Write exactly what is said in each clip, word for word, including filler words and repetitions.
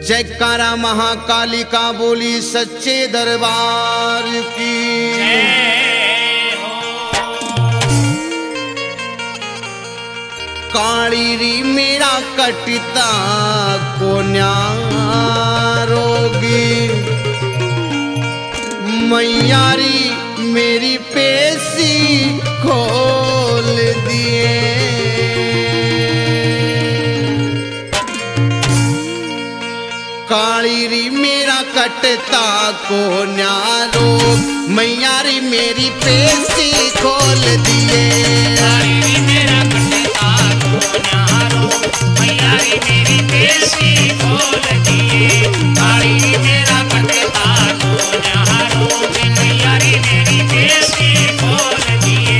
जयकारा महाकाली का बोली सच्चे दरबार की। काली री मेरा कटता को न्यारोगी, मैयारी मेरी पेशी खोल दिए। काली री मेरा कटता को न्यारो, मैयारी मेरी पेशी खोल दिए। काली री मेरा कटता को न्यारो, मैयारी मेरी पेशी खोल दिए। काली री मेरा कटता को न्यारो, मैयारी मेरी पेशी खोल दिए।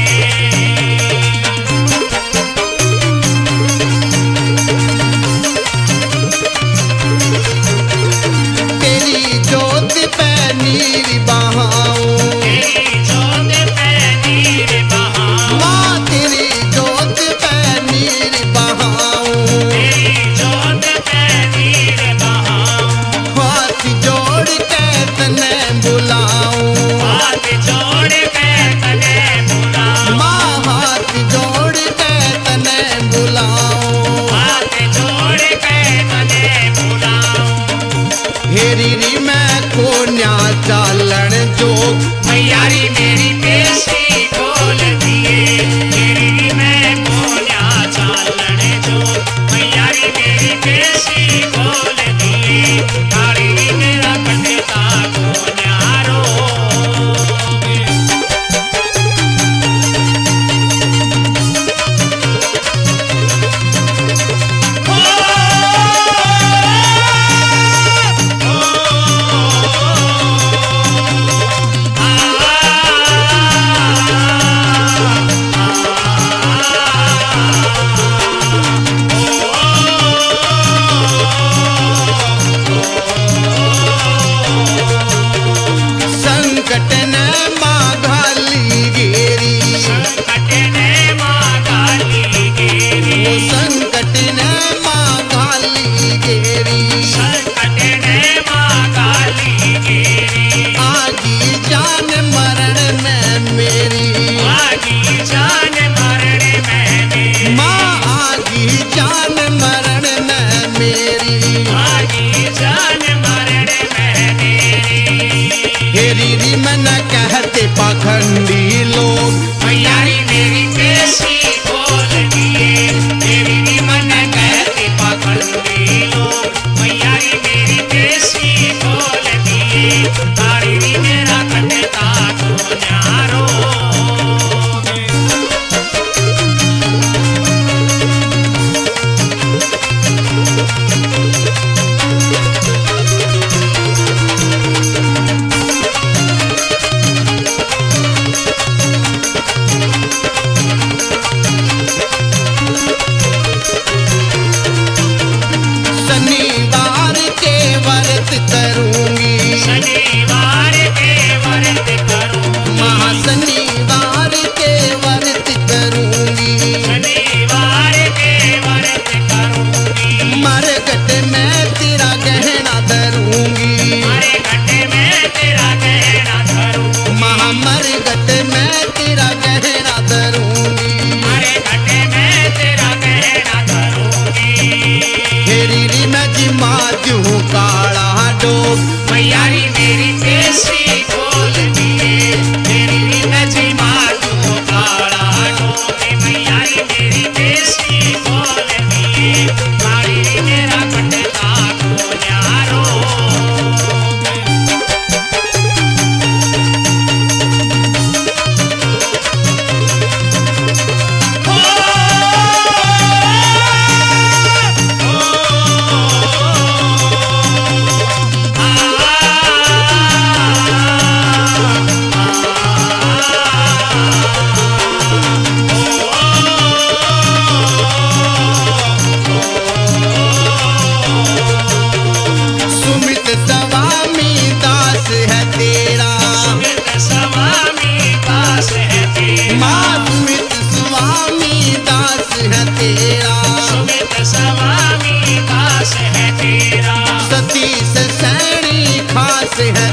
नीर बहाओ, तेरी जोत पे नीर बहाओ, माँ तेरी जोत पे नीर बहाओ, तेरी जोत पे नीर बहाओ। हाथ जोड़ के तने बुलाओ, हाथ जोड़ के तने बुलाओ, माँ हाथ जोड़ के तने बुलाओ। हाथ जोड़ के तने बुलाओ। हेरी री मैं को न्या चालन जोग, मैयारी मेरी पेशी खोल दिए। तेरी मैं कोन्या चालन जो, मैयारी मेरी पेशी खोल दिए। काली मेरा कटता को न्यारो। आ से है